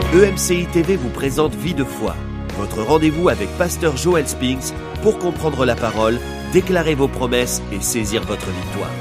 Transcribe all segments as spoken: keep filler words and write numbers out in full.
E M C I T V vous présente Vie de foi, votre rendez-vous avec Pasteur Joel Spinks pour comprendre la parole, déclarer vos promesses et saisir votre victoire.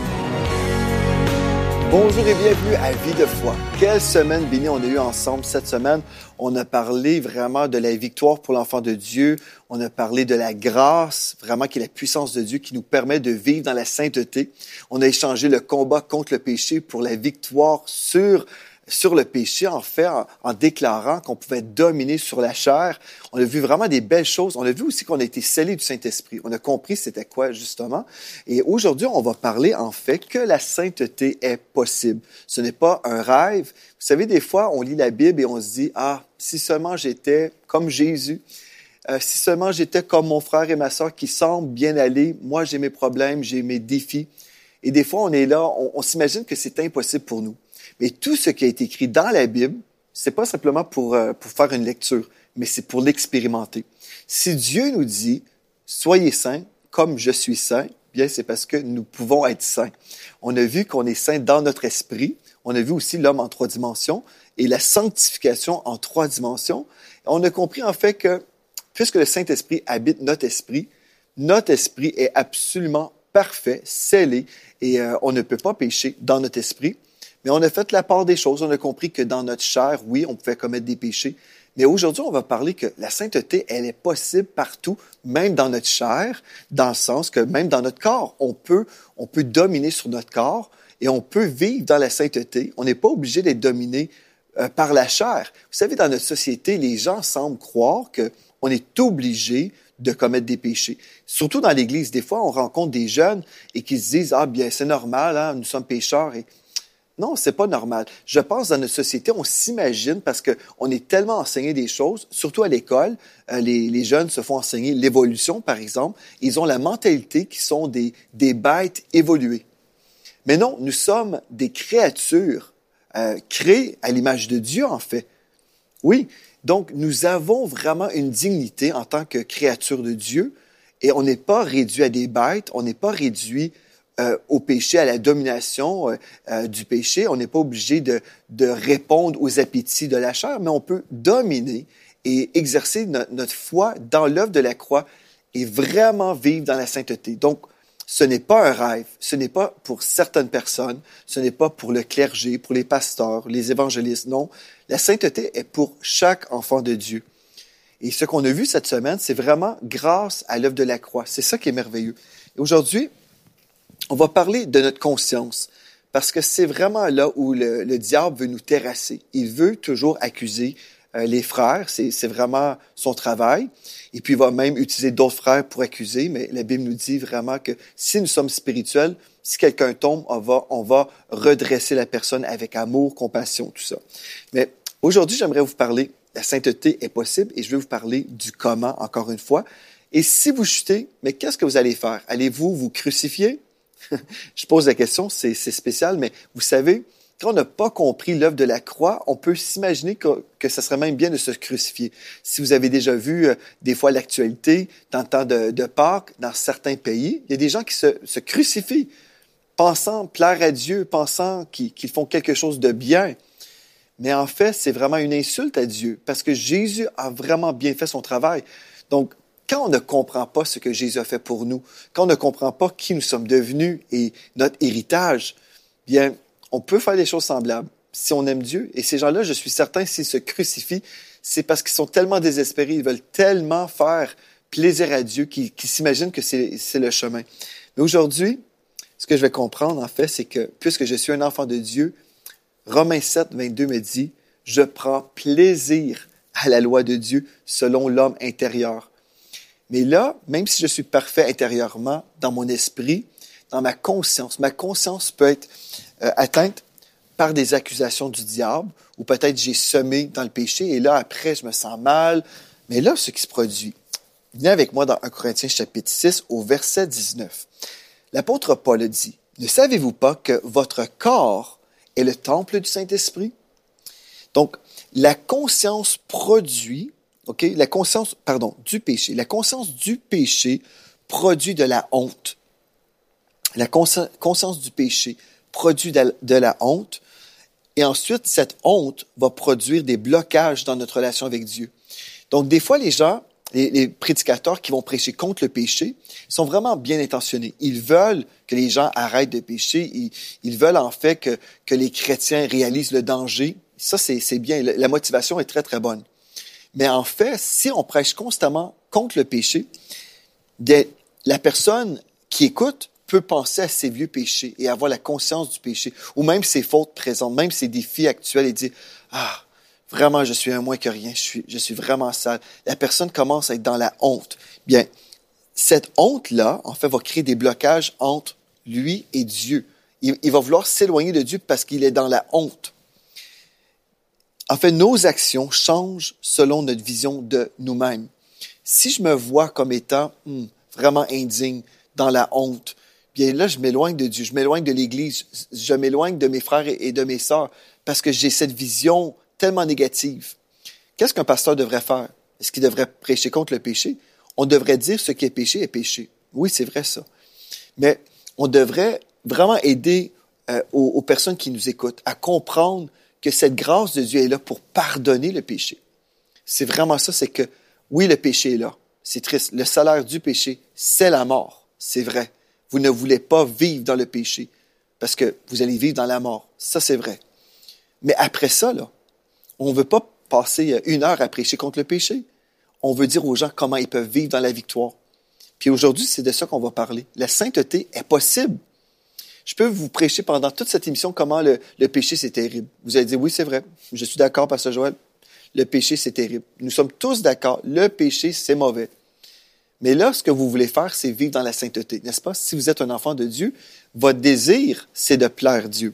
Bonjour et bienvenue à Vie de foi. Quelle semaine bénie on a eu ensemble cette semaine. On a parlé vraiment de la victoire pour l'enfant de Dieu. On a parlé de la grâce, vraiment qui est la puissance de Dieu qui nous permet de vivre dans la sainteté. On a échangé le combat contre le péché pour la victoire sur sur le péché, en fait, en, en déclarant qu'on pouvait dominer sur la chair. On a vu vraiment des belles choses. On a vu aussi qu'on a été scellés du Saint-Esprit. On a compris c'était quoi, justement. Et aujourd'hui, on va parler, en fait, que la sainteté est possible. Ce n'est pas un rêve. Vous savez, des fois, on lit la Bible et on se dit, « Ah, si seulement j'étais comme Jésus, euh, si seulement j'étais comme mon frère et ma sœur qui semblent bien aller, moi, j'ai mes problèmes, j'ai mes défis. » Et des fois, on est là, on, on s'imagine que c'est impossible pour nous. Mais tout ce qui a été écrit dans la Bible, c'est pas simplement pour, euh, pour faire une lecture, mais c'est pour l'expérimenter. Si Dieu nous dit « Soyez saints comme je suis saint », bien c'est parce que nous pouvons être saints. On a vu qu'on est saint dans notre esprit. On a vu aussi l'homme en trois dimensions et la sanctification en trois dimensions. On a compris en fait que, puisque le Saint-Esprit habite notre esprit, notre esprit est absolument parfait, scellé, et euh, on ne peut pas pécher dans notre esprit. Mais on a fait la part des choses. On a compris que dans notre chair, oui, on pouvait commettre des péchés. Mais aujourd'hui, on va parler que la sainteté, elle est possible partout, même dans notre chair, dans le sens que même dans notre corps, on peut, on peut dominer sur notre corps et on peut vivre dans la sainteté. On n'est pas obligé d'être dominé euh, par la chair. Vous savez, dans notre société, les gens semblent croire qu'on est obligé de commettre des péchés. Surtout dans l'Église, des fois, on rencontre des jeunes et qui se disent « Ah, bien, c'est normal, hein, nous sommes pécheurs. » et non, c'est pas normal. Je pense dans notre société, on s'imagine parce que on est tellement enseigné des choses, surtout à l'école, euh, les, les jeunes se font enseigner l'évolution, par exemple. Ils ont la mentalité qui sont des, des bêtes évoluées. Mais non, nous sommes des créatures euh, créées à l'image de Dieu, en fait. Oui, donc nous avons vraiment une dignité en tant que créatures de Dieu et on n'est pas réduit à des bêtes, on n'est pas réduit Euh, au péché, à la domination euh, euh, du péché. On n'est pas obligé de, de répondre aux appétits de la chair, mais on peut dominer et exercer no- notre foi dans l'œuvre de la croix et vraiment vivre dans la sainteté. Donc, ce n'est pas un rêve, ce n'est pas pour certaines personnes, ce n'est pas pour le clergé, pour les pasteurs, les évangélistes, non. La sainteté est pour chaque enfant de Dieu. Et ce qu'on a vu cette semaine, c'est vraiment grâce à l'œuvre de la croix. C'est ça qui est merveilleux. Et aujourd'hui, on va parler de notre conscience, parce que c'est vraiment là où le, le diable veut nous terrasser. Il veut toujours accuser euh, les frères, c'est, c'est vraiment son travail. Et puis il va même utiliser d'autres frères pour accuser, mais la Bible nous dit vraiment que si nous sommes spirituels, si quelqu'un tombe, on va, on va redresser la personne avec amour, compassion, tout ça. Mais aujourd'hui, j'aimerais vous parler, la sainteté est possible, et je vais vous parler du comment, encore une fois. Et si vous chutez, mais qu'est-ce que vous allez faire? Allez-vous vous crucifier? Je pose la question, c'est, c'est spécial, mais vous savez, quand on n'a pas compris l'œuvre de la croix, on peut s'imaginer que, que ça serait même bien de se crucifier. Si vous avez déjà vu euh, des fois l'actualité, dans le temps de, de Pâques, dans certains pays, il y a des gens qui se, se crucifient, pensant plaire à Dieu, pensant qu'ils, qu'ils font quelque chose de bien. Mais en fait, c'est vraiment une insulte à Dieu, parce que Jésus a vraiment bien fait son travail. Donc, quand on ne comprend pas ce que Jésus a fait pour nous, quand on ne comprend pas qui nous sommes devenus et notre héritage, bien, on peut faire des choses semblables si on aime Dieu. Et ces gens-là, je suis certain, s'ils se crucifient, c'est parce qu'ils sont tellement désespérés, ils veulent tellement faire plaisir à Dieu qu'ils, qu'ils s'imaginent que c'est, c'est le chemin. Mais aujourd'hui, ce que je vais comprendre, en fait, c'est que puisque je suis un enfant de Dieu, Romains sept, vingt-deux me dit « Je prends plaisir à la loi de Dieu selon l'homme intérieur. » Mais là, même si je suis parfait intérieurement, dans mon esprit, dans ma conscience, ma conscience peut être euh, atteinte par des accusations du diable, ou peut-être j'ai semé dans le péché, et là, après, je me sens mal. Mais là, ce qui se produit, venez avec moi dans un Corinthiens chapitre six, au verset dix-neuf. L'apôtre Paul dit, « Ne savez-vous pas que votre corps est le temple du Saint-Esprit? » Donc, la conscience produit OK? La conscience, pardon, du péché. La conscience du péché produit de la honte. La conscience du péché produit de la honte Et ensuite, cette honte va produire des blocages dans notre relation avec Dieu. Donc, des fois, les gens, les, les prédicateurs qui vont prêcher contre le péché sont vraiment bien intentionnés. Ils veulent que les gens arrêtent de pécher. Ils, ils veulent en fait que, que les chrétiens réalisent le danger. Ça, c'est, c'est bien. La motivation est très, très bonne. Mais en fait, si on prêche constamment contre le péché, des, la personne qui écoute peut penser à ses vieux péchés et avoir la conscience du péché, ou même ses fautes présentes, même ses défis actuels, et dire « Ah, vraiment, je suis un moins que rien, je suis, je suis vraiment sale. » La personne commence à être dans la honte. Bien, cette honte-là, en fait, va créer des blocages entre lui et Dieu. Il, il va vouloir s'éloigner de Dieu parce qu'il est dans la honte. En fait, nos actions changent selon notre vision de nous-mêmes. Si je me vois comme étant hmm, vraiment indigne, dans la honte, bien là, je m'éloigne de Dieu, je m'éloigne de l'Église, je m'éloigne de mes frères et de mes sœurs parce que j'ai cette vision tellement négative. Qu'est-ce qu'un pasteur devrait faire? Est-ce qu'il devrait prêcher contre le péché? On devrait dire ce qui est péché est péché. Oui, c'est vrai ça. Mais on devrait vraiment aider euh, aux, aux personnes qui nous écoutent à comprendre que cette grâce de Dieu est là pour pardonner le péché. C'est vraiment ça, c'est que oui, le péché est là. C'est triste. Le salaire du péché, c'est la mort. C'est vrai. Vous ne voulez pas vivre dans le péché parce que vous allez vivre dans la mort. Ça, c'est vrai. Mais après ça, là, on ne veut pas passer une heure à prêcher contre le péché. On veut dire aux gens comment ils peuvent vivre dans la victoire. Puis aujourd'hui, c'est de ça qu'on va parler. La sainteté est possible. Je peux vous prêcher pendant toute cette émission comment le, le péché, c'est terrible. Vous allez dire, oui, c'est vrai. Je suis d'accord, Pasteur Joël. Le péché, c'est terrible. Nous sommes tous d'accord. Le péché, c'est mauvais. Mais là, ce que vous voulez faire, c'est vivre dans la sainteté, n'est-ce pas? Si vous êtes un enfant de Dieu, votre désir, c'est de plaire Dieu.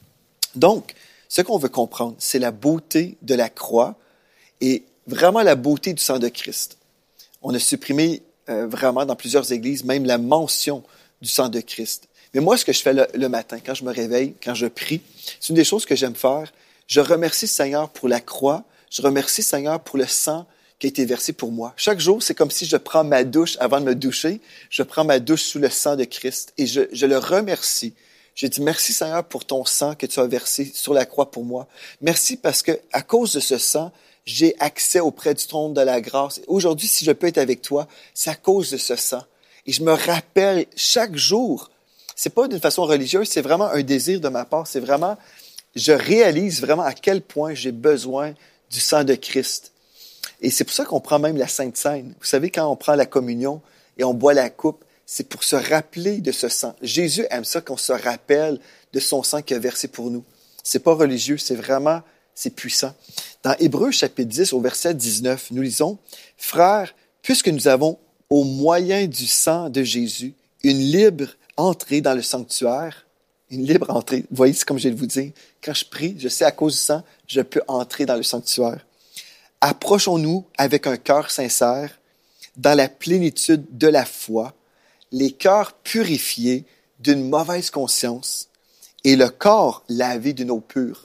Donc, ce qu'on veut comprendre, c'est la beauté de la croix et vraiment la beauté du sang de Christ. On a supprimé euh, vraiment dans plusieurs églises même la mention du sang de Christ. Mais moi, ce que je fais le, le matin, quand je me réveille, quand je prie, c'est une des choses que j'aime faire. Je remercie le Seigneur pour la croix. Je remercie le Seigneur pour le sang qui a été versé pour moi. Chaque jour, c'est comme si je prends ma douche avant de me doucher. Je prends ma douche sous le sang de Christ et je, je le remercie. Je dis merci Seigneur pour ton sang que tu as versé sur la croix pour moi. Merci parce que à cause de ce sang, j'ai accès auprès du trône de la grâce. Aujourd'hui, si je peux être avec toi, c'est à cause de ce sang. Et je me rappelle chaque jour, c'est pas d'une façon religieuse, c'est vraiment un désir de ma part. C'est vraiment, je réalise vraiment à quel point j'ai besoin du sang de Christ. Et c'est pour ça qu'on prend même la Sainte Seine. Vous savez, quand on prend la communion et on boit la coupe, c'est pour se rappeler de ce sang. Jésus aime ça qu'on se rappelle de son sang qu'il a versé pour nous. C'est pas religieux, c'est vraiment, c'est puissant. Dans Hébreux chapitre dix, au verset dix-neuf, nous lisons, « Frères, puisque nous avons, au moyen du sang de Jésus, une libre entrée dans le sanctuaire, une libre entrée. » Vous voyez, c'est comme je viens de vous dire. Quand je prie, je sais à cause du sang, je peux entrer dans le sanctuaire. Approchons-nous avec un cœur sincère, dans la plénitude de la foi, les cœurs purifiés d'une mauvaise conscience et le corps lavé d'une eau pure.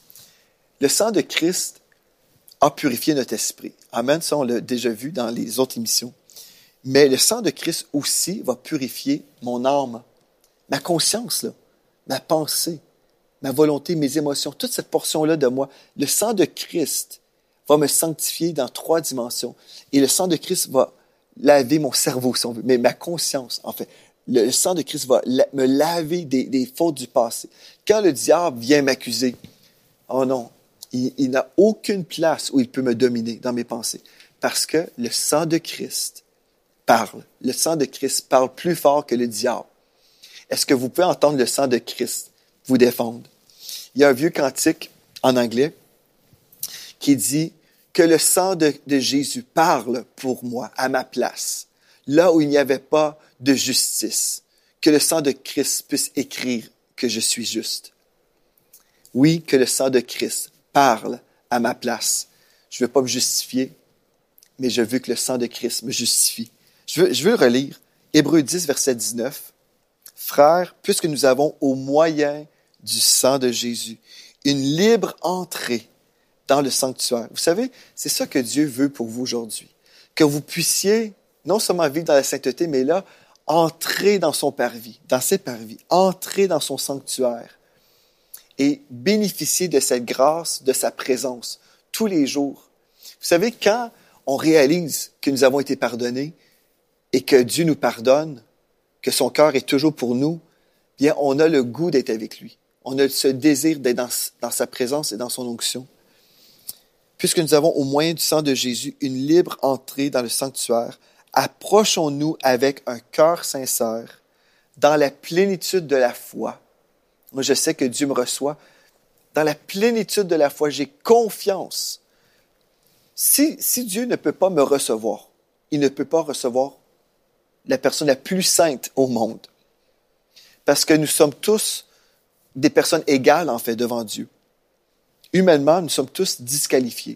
Le sang de Christ a purifié notre esprit. Amen, ça on l'a déjà vu dans les autres émissions. Mais le sang de Christ aussi va purifier mon âme, ma conscience, là, ma pensée, ma volonté, mes émotions, toute cette portion-là de moi. Le sang de Christ va me sanctifier dans trois dimensions. Et le sang de Christ va laver mon cerveau, si on veut, mais ma conscience, en fait. Le, le sang de Christ va la, me laver des, des fautes du passé. Quand le diable vient m'accuser, oh non, il, il n'a aucune place où il peut me dominer dans mes pensées. Parce que le sang de Christ parle. Le sang de Christ parle plus fort que le diable. Est-ce que vous pouvez entendre le sang de Christ vous défendre? Il y a un vieux cantique en anglais qui dit que le sang de, de Jésus parle pour moi, à ma place, là où il n'y avait pas de justice, que le sang de Christ puisse écrire que je suis juste. Oui, que le sang de Christ parle à ma place. Je ne veux pas me justifier, mais je veux que le sang de Christ me justifie. Je veux, je veux relire Hébreux dix, verset dix-neuf. « Frères, puisque nous avons au moyen du sang de Jésus une libre entrée dans le sanctuaire. » Vous savez, c'est ça que Dieu veut pour vous aujourd'hui. Que vous puissiez non seulement vivre dans la sainteté, mais là, entrer dans son parvis, dans ses parvis, entrer dans son sanctuaire et bénéficier de cette grâce, de sa présence, tous les jours. Vous savez, quand on réalise que nous avons été pardonnés et que Dieu nous pardonne, que son cœur est toujours pour nous, bien, on a le goût d'être avec lui. On a ce désir d'être dans, dans sa présence et dans son onction. Puisque nous avons au moyen du sang de Jésus une libre entrée dans le sanctuaire, approchons-nous avec un cœur sincère, dans la plénitude de la foi. Moi, je sais que Dieu me reçoit. Dans la plénitude de la foi, j'ai confiance. Si, si Dieu ne peut pas me recevoir, il ne peut pas recevoir la personne la plus sainte au monde. Parce que nous sommes tous des personnes égales, en fait, devant Dieu. Humainement, nous sommes tous disqualifiés.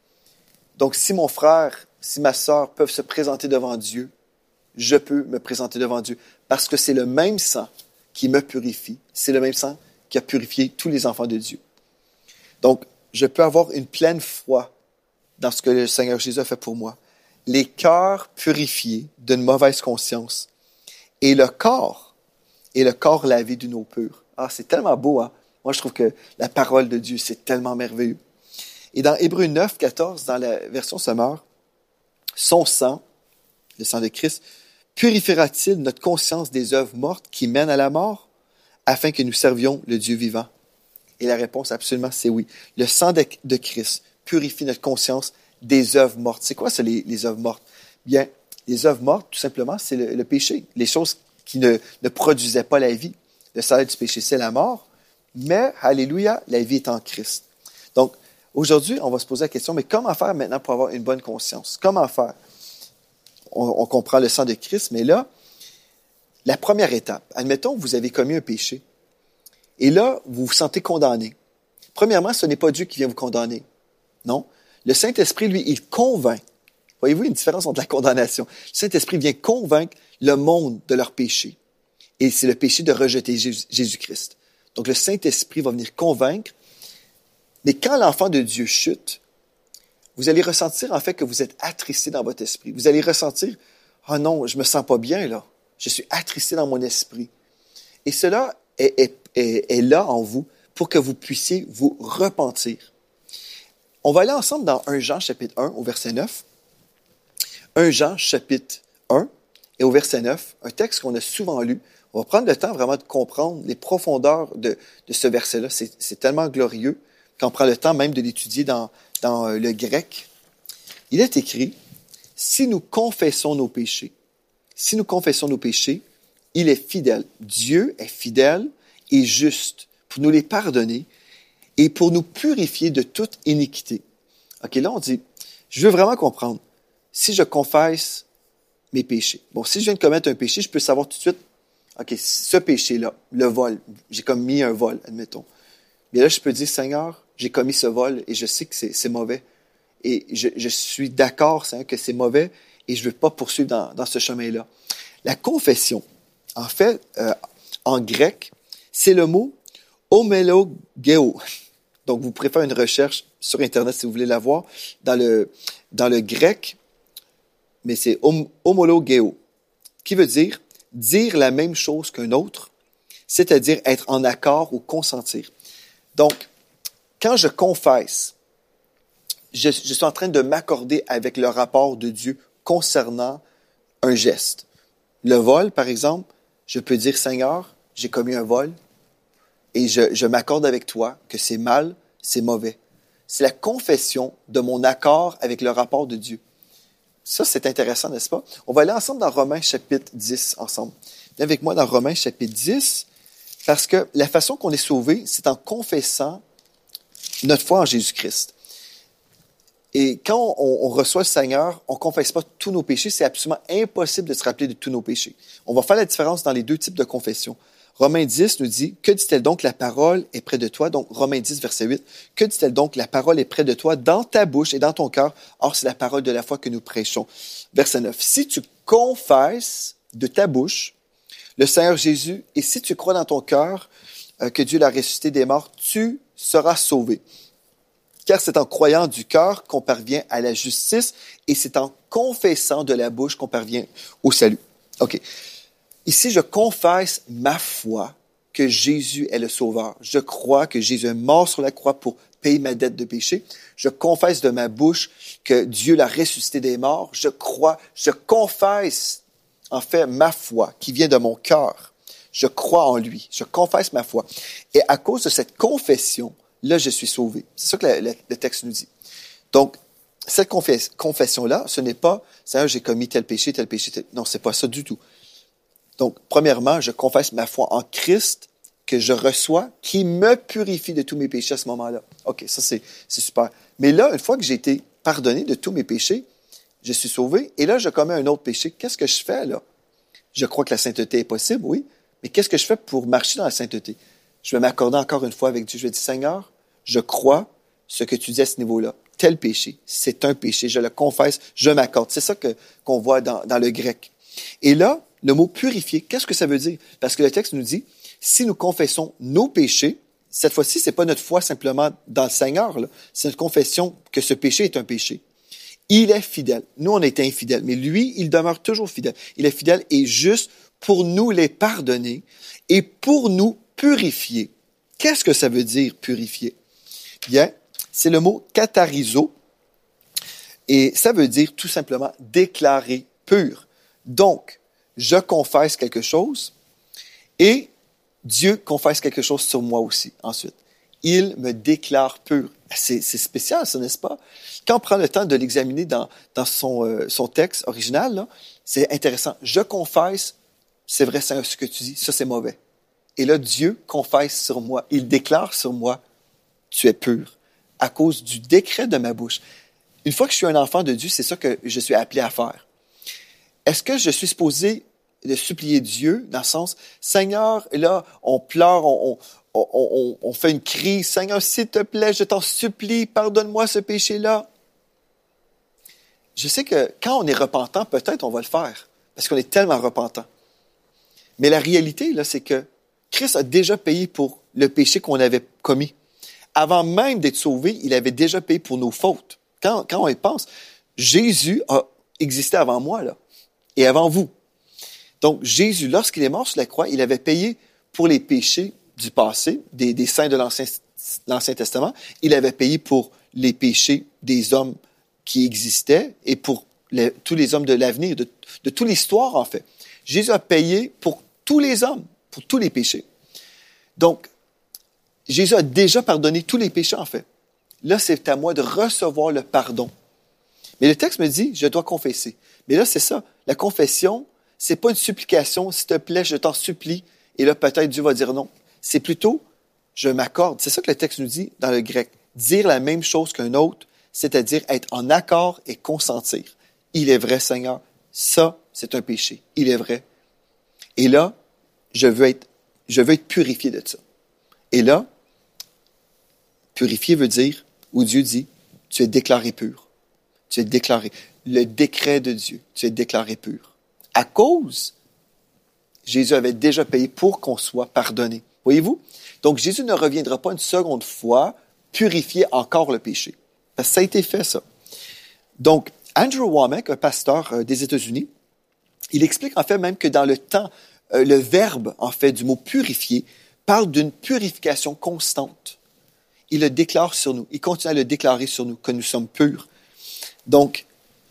Donc, si mon frère, si ma sœur peuvent se présenter devant Dieu, je peux me présenter devant Dieu. Parce que c'est le même sang qui me purifie. C'est le même sang qui a purifié tous les enfants de Dieu. Donc, je peux avoir une pleine foi dans ce que le Seigneur Jésus a fait pour moi. Les cœurs purifiés d'une mauvaise conscience et le corps, et le corps lavé d'une eau pure. Ah, c'est tellement beau, hein? Moi, je trouve que la parole de Dieu, c'est tellement merveilleux. Et dans Hébreux neuf, quatorze, dans la version Sommeur, son sang, le sang de Christ, purifiera-t-il notre conscience des œuvres mortes qui mènent à la mort, afin que nous servions le Dieu vivant? Et la réponse, absolument, c'est oui. Le sang de, de Christ purifie notre conscience des œuvres mortes. C'est quoi ça, les, les œuvres mortes? Bien, les œuvres mortes, tout simplement, c'est le, le péché. Les choses qui ne, ne produisaient pas la vie. Le salaire du péché, c'est la mort. Mais, alléluia, la vie est en Christ. Donc, aujourd'hui, on va se poser la question, mais comment faire maintenant pour avoir une bonne conscience? Comment faire? On, on comprend le sang de Christ, mais là, la première étape, admettons que vous avez commis un péché. Et là, vous vous sentez condamné. Premièrement, ce n'est pas Dieu qui vient vous condamner. Non. Le Saint-Esprit, lui, il convainc. Voyez-vous une différence entre la condamnation? Le Saint-Esprit vient convaincre le monde de leur péché. Et c'est le péché de rejeter Jésus-Christ. Donc, le Saint-Esprit va venir convaincre. Mais quand l'enfant de Dieu chute, vous allez ressentir en fait que vous êtes attristé dans votre esprit. Vous allez ressentir, « Ah non, je me sens pas bien là. Je suis attristé dans mon esprit. » Et cela est, est, est, est là en vous pour que vous puissiez vous repentir. On va aller ensemble dans Premier Jean chapitre un au verset neuf. Premier Jean chapitre un et au verset neuf, un texte qu'on a souvent lu. On va prendre le temps vraiment de comprendre les profondeurs de, de ce verset-là. C'est, c'est tellement glorieux qu'on prend le temps même de l'étudier dans, dans le grec. Il est écrit, « Si nous confessons nos péchés, si nous confessons nos péchés, il est fidèle. » Dieu est fidèle et juste pour nous les pardonner et pour nous purifier de toute iniquité. OK, là, on dit, je veux vraiment comprendre. Si je confesse mes péchés. Bon, si je viens de commettre un péché, je peux savoir tout de suite, OK, ce péché-là, le vol, j'ai commis un vol, admettons. Mais là, je peux dire, Seigneur, j'ai commis ce vol et je sais que c'est, c'est mauvais. Et je, je suis d'accord, Seigneur, que c'est mauvais et je ne veux pas poursuivre dans, dans ce chemin-là. La confession, en fait, euh, en grec, c'est le mot homologeo. Donc, vous pourrez faire une recherche sur Internet si vous voulez la voir, dans le, dans le grec, mais c'est hom, homologeo, qui veut dire dire la même chose qu'un autre, c'est-à-dire être en accord ou consentir. Donc, quand je confesse, je, je suis en train de m'accorder avec le rapport de Dieu concernant un geste. Le vol, par exemple, je peux dire, Seigneur, j'ai commis un vol et je, je m'accorde avec toi que c'est mal, c'est mauvais. C'est la confession de mon accord avec le rapport de Dieu. Ça, c'est intéressant, n'est-ce pas? On va aller ensemble dans Romains chapitre dix, ensemble. Viens avec moi dans Romains chapitre dix, parce que la façon qu'on est sauvé, c'est en confessant notre foi en Jésus-Christ. Et quand on, on reçoit le Seigneur, on ne confesse pas tous nos péchés. C'est absolument impossible de se rappeler de tous nos péchés. On va faire la différence dans les deux types de confession. Romains dix nous dit, « Que dit-elle donc? La parole est près de toi. » Donc, Romains dix, verset huit. « Que dit-elle donc? La parole est près de toi, dans ta bouche et dans ton cœur. Or, c'est la parole de la foi que nous prêchons. » Verset neuf. « Si tu confesses de ta bouche le Seigneur Jésus, et si tu crois dans ton cœur euh, que Dieu l'a ressuscité des morts, tu seras sauvé. Car c'est en croyant du cœur qu'on parvient à la justice, et c'est en confessant de la bouche qu'on parvient au salut. » OK. Ici, je confesse ma foi que Jésus est le Sauveur. Je crois que Jésus est mort sur la croix pour payer ma dette de péché. Je confesse de ma bouche que Dieu l'a ressuscité des morts. Je crois, je confesse en fait ma foi qui vient de mon cœur. Je crois en lui. Je confesse ma foi. Et à cause de cette confession, là, je suis sauvé. C'est ça que le, le, le texte nous dit. Donc, cette confess- confession-là, ce n'est pas « Seigneur, j'ai commis tel péché, tel péché, tel... » Non, c'est pas ça du tout. Donc, premièrement, je confesse ma foi en Christ que je reçois, qui me purifie de tous mes péchés à ce moment-là. OK, ça, c'est, c'est super. Mais là, une fois que j'ai été pardonné de tous mes péchés, je suis sauvé, et là, je commets un autre péché. Qu'est-ce que je fais, là? Je crois que la sainteté est possible, oui, mais qu'est-ce que je fais pour marcher dans la sainteté? Je vais m'accorder encore une fois avec Dieu. Je vais dire, Seigneur, je crois ce que tu dis à ce niveau-là. Tel péché, c'est un péché, je le confesse, je m'accorde. C'est ça que, qu'on voit dans, dans le grec. Et là, le mot purifier, qu'est-ce que ça veut dire? Parce que le texte nous dit, si nous confessons nos péchés, cette fois-ci, c'est pas notre foi simplement dans le Seigneur, là. C'est notre confession que ce péché est un péché. Il est fidèle. Nous, on est infidèles, mais lui, il demeure toujours fidèle. Il est fidèle et juste pour nous les pardonner et pour nous purifier. Qu'est-ce que ça veut dire, purifier? Bien, c'est le mot katharizo et ça veut dire tout simplement déclarer pur. Donc, je confesse quelque chose et Dieu confesse quelque chose sur moi aussi, ensuite. Il me déclare pur. C'est, c'est spécial, ça, n'est-ce pas? Quand on prend le temps de l'examiner dans, dans son, euh, son texte original, là, c'est intéressant. Je confesse, c'est vrai, c'est ce que tu dis, ça c'est mauvais. Et là, Dieu confesse sur moi, il déclare sur moi, tu es pur, à cause du décret de ma bouche. Une fois que je suis un enfant de Dieu, c'est ça que je suis appelé à faire. Est-ce que je suis supposé de supplier Dieu, dans le sens, Seigneur, et là, on pleure, on, on, on, on fait une crise, Seigneur, s'il te plaît, je t'en supplie, pardonne-moi ce péché-là. Je sais que quand on est repentant, peut-être on va le faire, parce qu'on est tellement repentant. Mais la réalité, là, c'est que Christ a déjà payé pour le péché qu'on avait commis. Avant même d'être sauvé, il avait déjà payé pour nos fautes. Quand, quand on y pense, Jésus a existé avant moi, là, et avant vous. Donc, Jésus, lorsqu'il est mort sur la croix, il avait payé pour les péchés du passé, des, des saints de l'Ancien, l'Ancien Testament. Il avait payé pour les péchés des hommes qui existaient et pour les, tous les hommes de l'avenir, de, de toute l'histoire, en fait. Jésus a payé pour tous les hommes, pour tous les péchés. Donc, Jésus a déjà pardonné tous les péchés, en fait. Là, c'est à moi de recevoir le pardon. Mais le texte me dit, je dois confesser. Mais là, c'est ça. La confession, c'est pas une supplication, s'il te plaît, je t'en supplie. Et là, peut-être Dieu va dire non. C'est plutôt, je m'accorde. C'est ça que le texte nous dit dans le grec. Dire la même chose qu'un autre, c'est-à-dire être en accord et consentir. Il est vrai, Seigneur. Ça, c'est un péché. Il est vrai. Et là, je veux être, je veux être purifié de ça. Et là, purifier veut dire, où Dieu dit, tu es déclaré pur. Tu es déclaré. Le décret de Dieu, tu es déclaré pur. À cause, Jésus avait déjà payé pour qu'on soit pardonné. Voyez-vous? Donc, Jésus ne reviendra pas une seconde fois purifier encore le péché. Parce que ça a été fait, ça. Donc, Andrew Wommack, un pasteur des États-Unis, il explique en fait même que dans le temps, le verbe, en fait, du mot purifier, parle d'une purification constante. Il le déclare sur nous. Il continue à le déclarer sur nous, que nous sommes purs. Donc,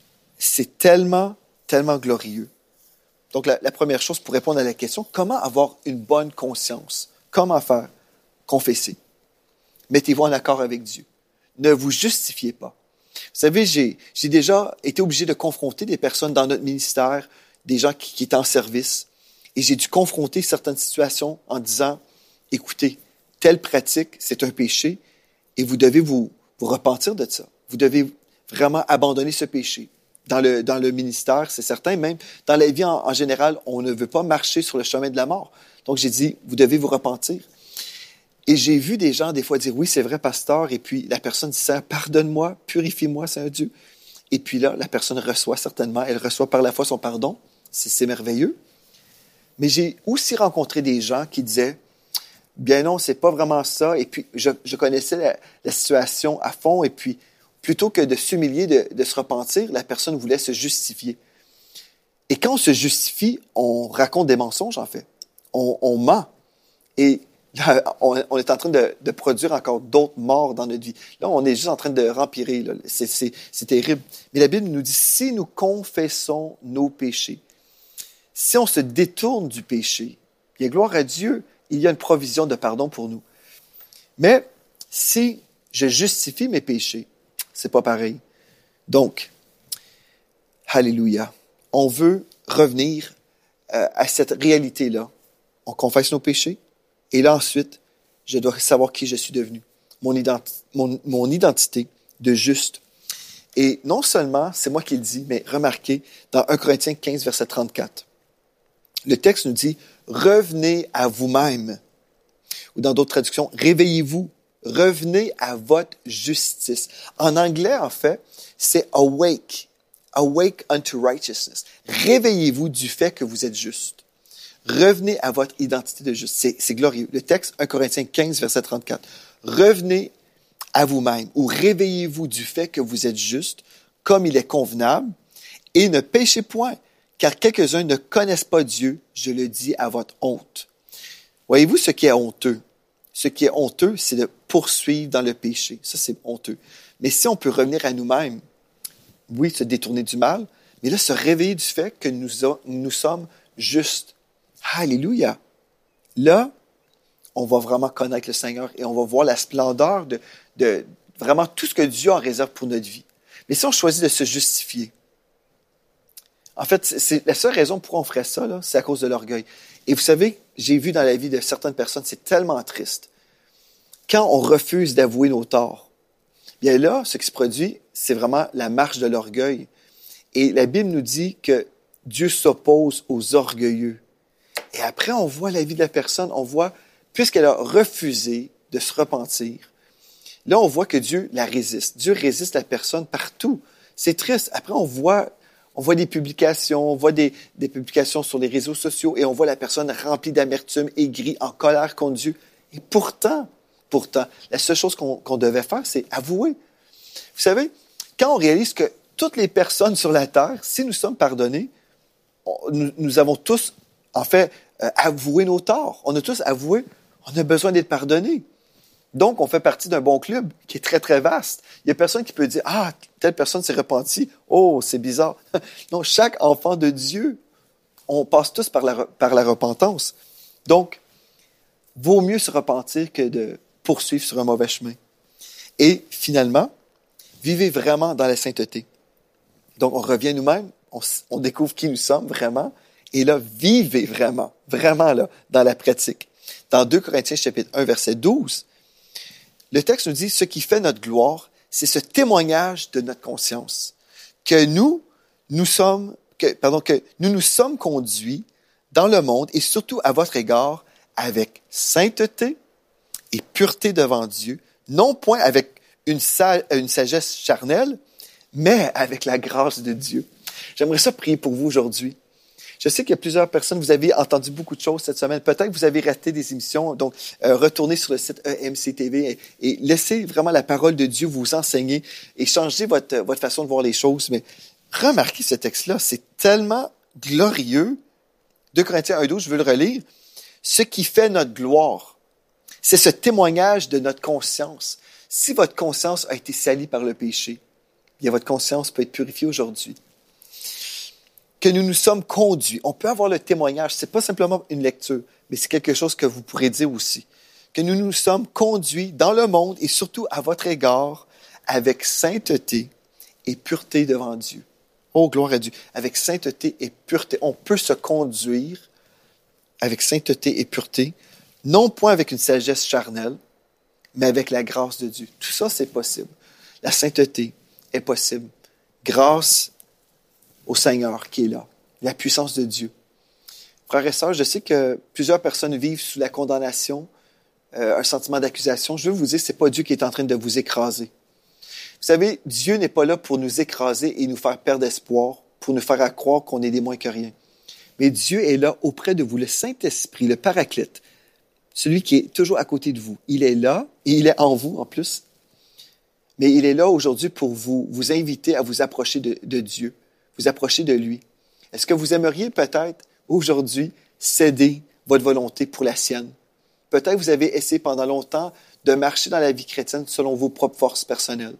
c'est tellement, tellement glorieux. Donc, la, la première chose pour répondre à la question, comment avoir une bonne conscience? Comment faire? Confesser. Mettez-vous en accord avec Dieu. Ne vous justifiez pas. Vous savez, j'ai, j'ai déjà été obligé de confronter des personnes dans notre ministère, des gens qui, qui étaient en service, et j'ai dû confronter certaines situations en disant, écoutez, telle pratique, c'est un péché, et vous devez vous, vous repentir de ça. Vous devez vraiment abandonner ce péché. Dans le, dans le ministère, c'est certain, même dans la vie en, en général, on ne veut pas marcher sur le chemin de la mort. Donc, j'ai dit, vous devez vous repentir. Et j'ai vu des gens, des fois, dire, oui, c'est vrai, pasteur, et puis la personne dit, Seigneur, pardonne-moi, purifie-moi, Seigneur Dieu. Et puis là, la personne reçoit certainement, elle reçoit par la foi son pardon. C'est, c'est merveilleux. Mais j'ai aussi rencontré des gens qui disaient, bien non, c'est pas vraiment ça. Et puis, je, je connaissais la, la situation à fond, et puis, plutôt que de s'humilier, de, de se repentir, la personne voulait se justifier. Et quand on se justifie, on raconte des mensonges, en fait. On, on ment. Et là, on, on est en train de, de produire encore d'autres morts dans notre vie. Là, on est juste en train de rempirer. Là. C'est, c'est, c'est terrible. Mais la Bible nous dit, si nous confessons nos péchés, si on se détourne du péché, bien, gloire à Dieu, il y a une provision de pardon pour nous. Mais si je justifie mes péchés, c'est pas pareil. Donc, alléluia. On veut revenir euh, à cette réalité-là. On confesse nos péchés. Et là, ensuite, je dois savoir qui je suis devenu. Mon, identi- mon, mon identité de juste. Et non seulement, c'est moi qui le dis, mais remarquez, dans un Corinthiens quinze, verset trente-quatre, le texte nous dit « Revenez à vous-même ». Ou dans d'autres traductions, « Réveillez-vous, revenez à votre justice ». En anglais, en fait, c'est « awake ». Awake unto righteousness. Réveillez-vous du fait que vous êtes juste. Revenez à votre identité de juste. C'est, c'est glorieux. Le texte, un Corinthiens quinze, verset trente-quatre. Revenez à vous-même ou réveillez-vous du fait que vous êtes juste, comme il est convenable, et ne péchez point, car quelques-uns ne connaissent pas Dieu, je le dis à votre honte. Voyez-vous ce qui est honteux? Ce qui est honteux, c'est de poursuivre dans le péché. Ça, c'est honteux. Mais si on peut revenir à nous-mêmes, oui, se détourner du mal, mais là, se réveiller du fait que nous, a, nous sommes justes. Alléluia! Là, on va vraiment connaître le Seigneur et on va voir la splendeur de, de vraiment tout ce que Dieu en réserve pour notre vie. Mais si on choisit de se justifier, en fait, c'est la seule raison pourquoi on ferait ça, là, c'est à cause de l'orgueil. Et vous savez, j'ai vu dans la vie de certaines personnes, c'est tellement triste. Quand on refuse d'avouer nos torts, bien là, ce qui se produit, c'est vraiment la marche de l'orgueil. Et la Bible nous dit que Dieu s'oppose aux orgueilleux. Et après, on voit la vie de la personne, on voit, puisqu'elle a refusé de se repentir, là, on voit que Dieu la résiste. Dieu résiste la personne partout. C'est triste. Après, on voit, on voit des publications, on voit des, des publications sur les réseaux sociaux et on voit la personne remplie d'amertume, aigrie, en colère contre Dieu. Et pourtant, pourtant, la seule chose qu'on, qu'on devait faire, c'est avouer. Vous savez, quand on réalise que toutes les personnes sur la terre, si nous sommes pardonnés, on, nous, nous avons tous, en fait, euh, avoué nos torts. On a tous avoué, on a besoin d'être pardonnés. Donc, on fait partie d'un bon club qui est très, très vaste. Il n'y a personne qui peut dire « Ah, telle personne s'est repentie. Oh, c'est bizarre. » Non, chaque enfant de Dieu, on passe tous par la, par la repentance. Donc, vaut mieux se repentir que de poursuivre sur un mauvais chemin. Et finalement, vivez vraiment dans la sainteté. Donc, on revient nous-mêmes, on, on découvre qui nous sommes vraiment, et là, vivez vraiment, vraiment là, dans la pratique. Dans deux Corinthiens chapitre un, verset douze, le texte nous dit, ce qui fait notre gloire, c'est ce témoignage de notre conscience, que nous, nous sommes, que, pardon, que nous nous sommes conduits dans le monde et surtout à votre égard avec sainteté et pureté devant Dieu, non point avec une, sa- une sagesse charnelle, mais avec la grâce de Dieu. J'aimerais ça prier pour vous aujourd'hui. Je sais qu'il y a plusieurs personnes, vous avez entendu beaucoup de choses cette semaine. Peut-être que vous avez raté des émissions. Donc, euh, retournez sur le site E M C T V et, et laissez vraiment la parole de Dieu vous enseigner et changer votre, votre façon de voir les choses. Mais remarquez ce texte-là, c'est tellement glorieux. deux Corinthiens un, douze, je veux le relire. Ce qui fait notre gloire, c'est ce témoignage de notre conscience. Si votre conscience a été salie par le péché, bien votre conscience peut être purifiée aujourd'hui. Que nous nous sommes conduits. On peut avoir le témoignage. C'est pas simplement une lecture, mais c'est quelque chose que vous pourrez dire aussi. Que nous nous sommes conduits dans le monde et surtout à votre égard avec sainteté et pureté devant Dieu. Oh, gloire à Dieu. Avec sainteté et pureté. On peut se conduire avec sainteté et pureté, non point avec une sagesse charnelle, mais avec la grâce de Dieu. Tout ça, c'est possible. La sainteté est possible. Grâce au Seigneur qui est là, la puissance de Dieu. Frères et sœurs, je sais que plusieurs personnes vivent sous la condamnation, euh, un sentiment d'accusation. Je veux vous dire, c'est pas Dieu qui est en train de vous écraser. Vous savez, Dieu n'est pas là pour nous écraser et nous faire perdre espoir, pour nous faire croire qu'on est des moins que rien. Mais Dieu est là auprès de vous, le Saint-Esprit, le Paraclète, celui qui est toujours à côté de vous. Il est là et il est en vous en plus. Mais il est là aujourd'hui pour vous, vous inviter à vous approcher de, de Dieu, vous approcher de lui. Est-ce que vous aimeriez peut-être aujourd'hui céder votre volonté pour la sienne? Peut-être vous avez essayé pendant longtemps de marcher dans la vie chrétienne selon vos propres forces personnelles.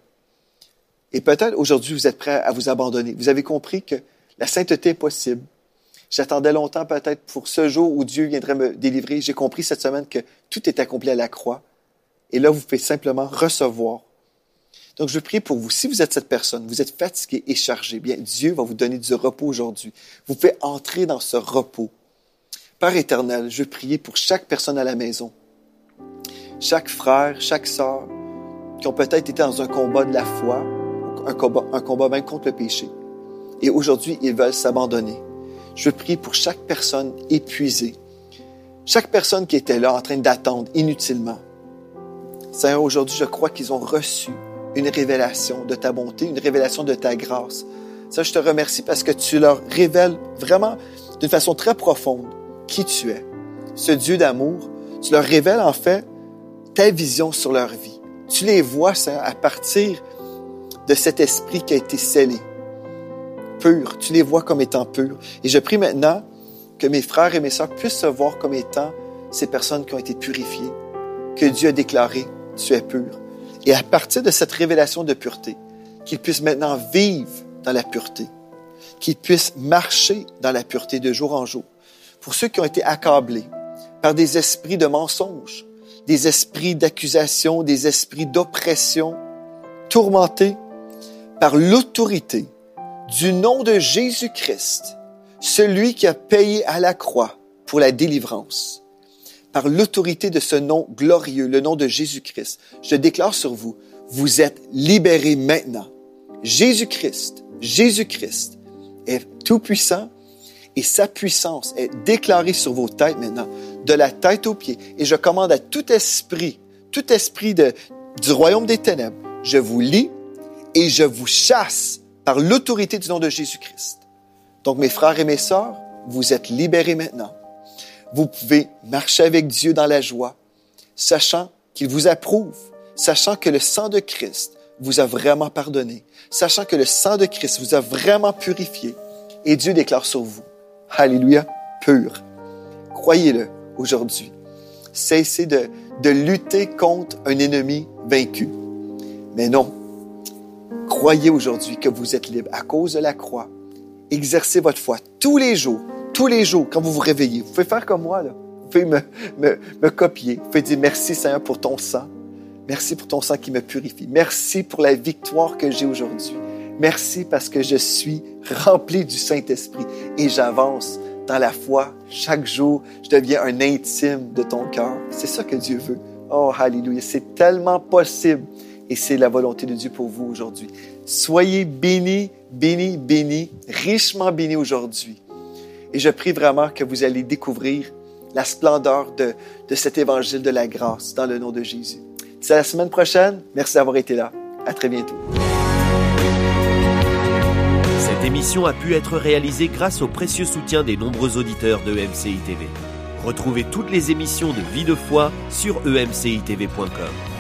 Et peut-être aujourd'hui, vous êtes prêt à vous abandonner. Vous avez compris que la sainteté est possible. J'attendais longtemps peut-être pour ce jour où Dieu viendrait me délivrer. J'ai compris cette semaine que tout est accompli à la croix. Et là, vous pouvez simplement recevoir. Donc, je veux prier pour vous. Si vous êtes cette personne, vous êtes fatigué et chargé, bien, Dieu va vous donner du repos aujourd'hui. Vous pouvez entrer dans ce repos. Père éternel, je veux prier pour chaque personne à la maison. Chaque frère, chaque sœur, qui ont peut-être été dans un combat de la foi, un combat, un combat même contre le péché. Et aujourd'hui, ils veulent s'abandonner. Je veux prier pour chaque personne épuisée. Chaque personne qui était là en train d'attendre inutilement. Seigneur, aujourd'hui, je crois qu'ils ont reçu une révélation de ta bonté, une révélation de ta grâce. Ça, je te remercie parce que tu leur révèles vraiment d'une façon très profonde qui tu es. Ce Dieu d'amour, tu leur révèles en fait ta vision sur leur vie. Tu les vois, Seigneur, à partir de cet esprit qui a été scellé, pur. Tu les vois comme étant purs. Et je prie maintenant que mes frères et mes sœurs puissent se voir comme étant ces personnes qui ont été purifiées, que Dieu a déclaré, tu es pur. Et à partir de cette révélation de pureté, qu'ils puissent maintenant vivre dans la pureté, qu'ils puissent marcher dans la pureté de jour en jour. Pour ceux qui ont été accablés par des esprits de mensonges, des esprits d'accusation, des esprits d'oppression, tourmentés par l'autorité du nom de Jésus-Christ, celui qui a payé à la croix pour la délivrance. Par l'autorité de ce nom glorieux, le nom de Jésus-Christ, je déclare sur vous, vous êtes libérés maintenant. Jésus-Christ, Jésus-Christ est tout-puissant et sa puissance est déclarée sur vos têtes maintenant, de la tête aux pieds. Et je commande à tout esprit, tout esprit de, du royaume des ténèbres, je vous lie et je vous chasse par l'autorité du nom de Jésus-Christ. Donc, mes frères et mes sœurs, vous êtes libérés maintenant. Vous pouvez marcher avec Dieu dans la joie, sachant qu'il vous approuve, sachant que le sang de Christ vous a vraiment pardonné, sachant que le sang de Christ vous a vraiment purifié. Et Dieu déclare sur vous, alléluia, pur. Croyez-le aujourd'hui. Cessez de, de lutter contre un ennemi vaincu. Mais non, croyez aujourd'hui que vous êtes libre à cause de la croix. Exercez votre foi tous les jours. Tous les jours, quand vous vous réveillez, vous pouvez faire comme moi, là. Vous pouvez me, me, me copier. Vous pouvez dire merci, Seigneur, pour ton sang. Merci pour ton sang qui me purifie. Merci pour la victoire que j'ai aujourd'hui. Merci parce que je suis rempli du Saint-Esprit et j'avance dans la foi. Chaque jour, je deviens un intime de ton cœur. C'est ça que Dieu veut. Oh, alléluia. C'est tellement possible et c'est la volonté de Dieu pour vous aujourd'hui. Soyez bénis, bénis, bénis, richement bénis aujourd'hui. Et je prie vraiment que vous allez découvrir la splendeur de, de cet évangile de la grâce dans le nom de Jésus. D'ici à la semaine prochaine, merci d'avoir été là. À très bientôt. Cette émission a pu être réalisée grâce au précieux soutien des nombreux auditeurs de E M C I T V. Retrouvez toutes les émissions de Vie de foi sur e m c i t v point com.